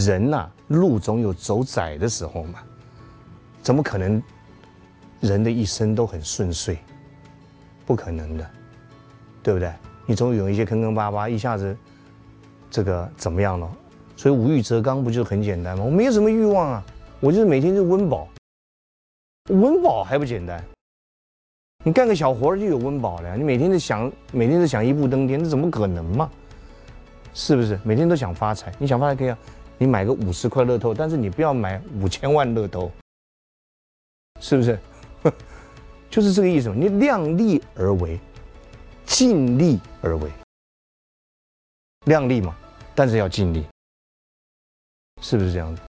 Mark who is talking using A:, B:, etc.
A: 人呐，路总有走窄的时候嘛，怎么可能人的一生都很顺遂？不可能的，对不对？你总有一些坑坑巴巴，一下子这个怎么样了？所以无欲则刚不就很简单吗？我没有什么欲望啊，我就是每天就温饱，温饱还不简单？你干个小活就有温饱了，你每天都想一步登天，这怎么可能嘛？是不是？每天都想发财，你想发财可以啊，你买个50块乐透，但是你不要买5000万乐透，是不是？就是这个意思嘛。你量力而为，尽力而为，量力嘛，但是要尽力，是不是这样子？